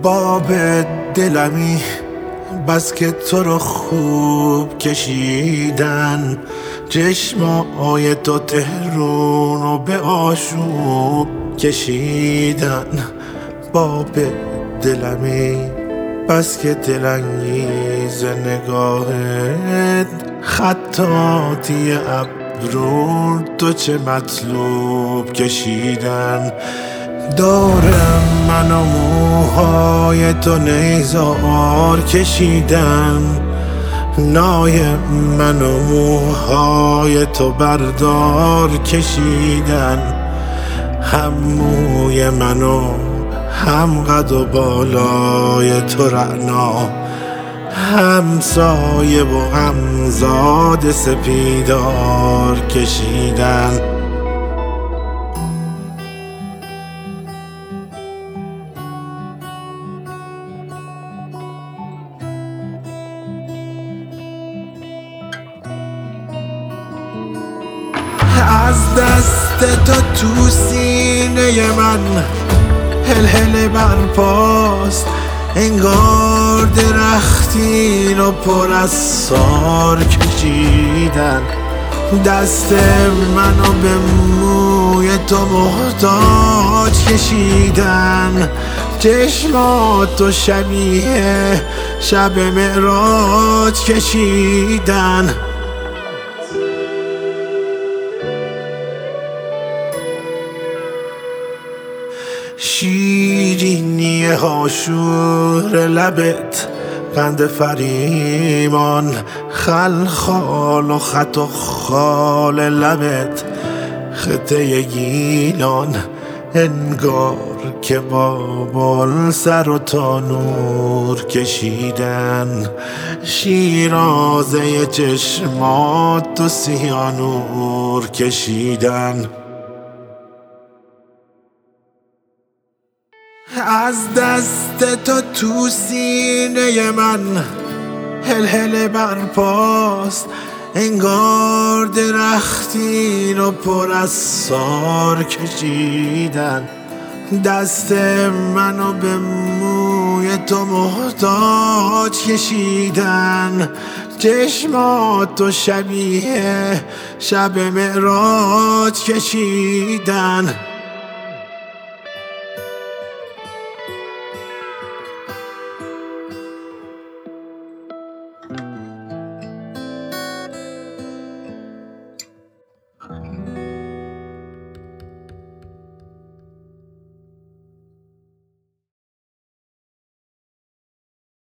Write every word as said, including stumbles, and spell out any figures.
باب دلمی بس که تو رو خوب کشیدن، چشمای تو تهرون رو به آشوب کشیدن. باب دلمی بس که دلانگیز نگاهت، خطاطی ابرو تو چه مطلوب کشیدن. دارم من و موهای تو نیزار کشیدن، نای من و موهای تو بردار کشیدن. هم موی من و هم قد و بالای تو رعنا، هم سایه و هم زاد سپیدار کشیدن. از دست تو تو سینه من هل برپاست، انگار درختی رو پر از سار کشیدن. دست منو به موی تو محتاج کشیدن، چشماتو شبیه شب معراج کشیدن. شیرینی هاشور لبت، قند فریمان خلخال و خط و خال لبت، خطه گیلان انگار که با بال سر و تانور کشیدن. شیرازه چشمات و سیانور کشیدن. از دست تو تو سینه من هل هل برپاست، انگار درختی رو پر از سار کشیدن. دست منو به موی تو محتاج کشیدن، چشماتو شبیه شب معراج کشیدن.